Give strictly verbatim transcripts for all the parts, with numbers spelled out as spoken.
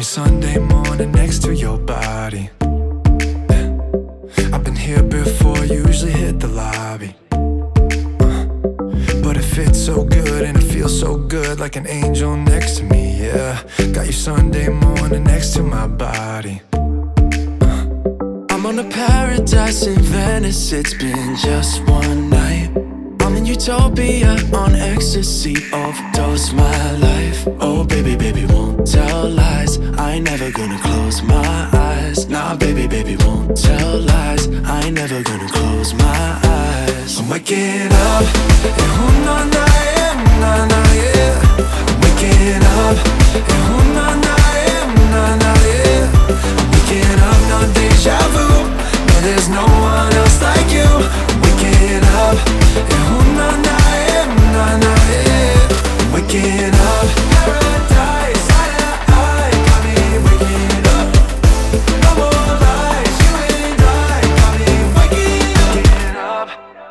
Sunday morning next to your body. I've been here before, usually hit the lobby. uh, But it fits so good and it feels so good, like an angel next to me, yeah. Got you Sunday morning next to my body. uh, I'm on a paradise in Venice, it's been just one night. I'm in utopia, on ecstasy, overdose my life. Oh baby, baby, won't tell lies, I ain't never gonna close my eyes. Nah, baby, baby, won't tell lies, I ain't never gonna close my eyes. I'm waking up, and who na na yeah, na na yeah. I'm waking up, and who na na yeah, na na yeah. I'm waking up, no deja vu, no there's no one else like you. I'm waking up, and who na na yeah, na na yeah. I'm waking up, paradise, I, I, got me waking up. No more lies, you and I, got me waking up.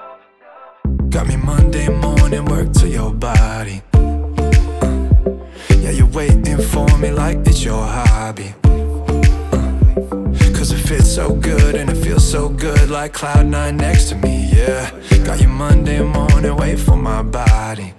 Got me Monday morning, work to your body. uh, Yeah, you're waiting for me like it's your hobby. uh, Cause it fits so good and it feels so good, like cloud nine next to me, yeah. Got you Monday morning, wait for my body.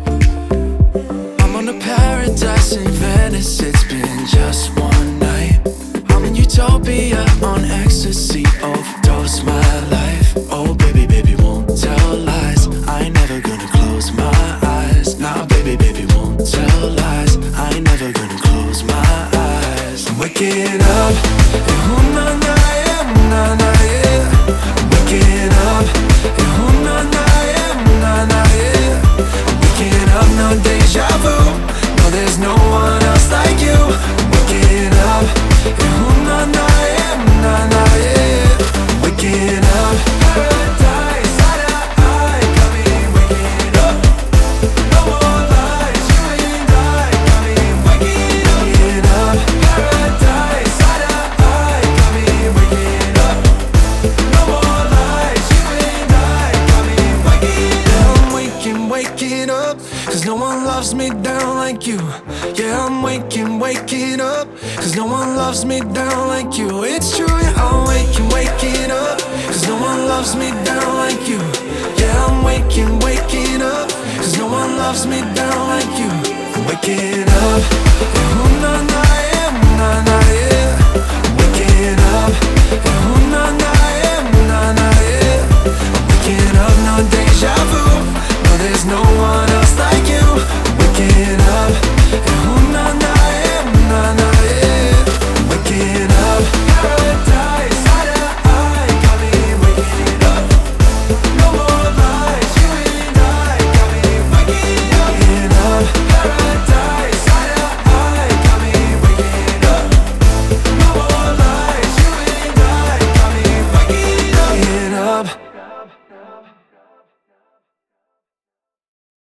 I'm on a paradise in Venice, it's been just one night. I'm in utopia, on ecstasy, overdose my life. Oh baby, baby, won't tell lies, I ain't never gonna close my eyes. Nah, baby, baby, won't tell lies, I ain't never gonna close my eyes. I'm waking up, and who na na yeah, na na yeah. I'm waking up, and who na na yeah, na na yeah. I'm waking up, no deja vu, no there's no one else like you. I'm waking up, and who na na yeah, na na yeah. I'm waking up, paradise, I, I, got me waking up. No more lies, you and I, got me waking up. Paradise, I, I, got me waking up. No more lies, you and I, got me waking up. Yeah, I'm waking, waking up, cause no one loves me down like you. Yeah, I'm waking, waking up, cause no one loves me down like you. It's true, yeah, I'm waking, waking up, cause no one loves me down like you. Yeah, I'm waking, waking up, cause no one loves me down like you. I'm waking up, and who na